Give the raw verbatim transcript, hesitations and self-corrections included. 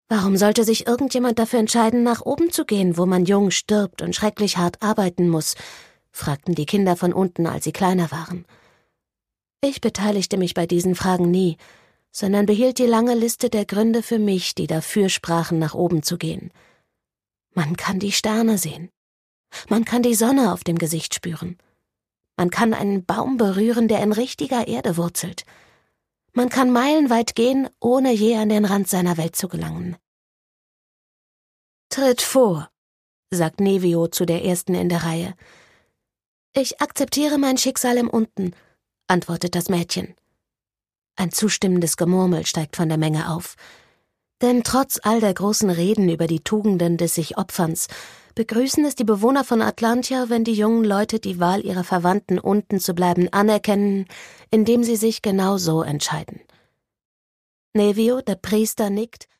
Warum sollte sich irgendjemand dafür entscheiden, nach oben zu gehen, wo man jung stirbt und schrecklich hart arbeiten muss?, fragten die Kinder von unten, als sie kleiner waren. Ich beteiligte mich bei diesen Fragen nie, sondern behielt die lange Liste der Gründe für mich, die dafür sprachen, nach oben zu gehen. Man kann die Sterne sehen. Man kann die Sonne auf dem Gesicht spüren. Man kann einen Baum berühren, der in richtiger Erde wurzelt. Man kann meilenweit gehen, ohne je an den Rand seiner Welt zu gelangen. »Tritt vor«, sagt Nevio zu der Ersten in der Reihe. »Ich akzeptiere mein Schicksal im Unten«, antwortet das Mädchen. Ein zustimmendes Gemurmel steigt von der Menge auf. Denn trotz all der großen Reden über die Tugenden des Sich-Opferns begrüßen es die Bewohner von Atlantia, wenn die jungen Leute die Wahl ihrer Verwandten, unten zu bleiben, anerkennen, indem sie sich genau so entscheiden. Nevio, der Priester, nickt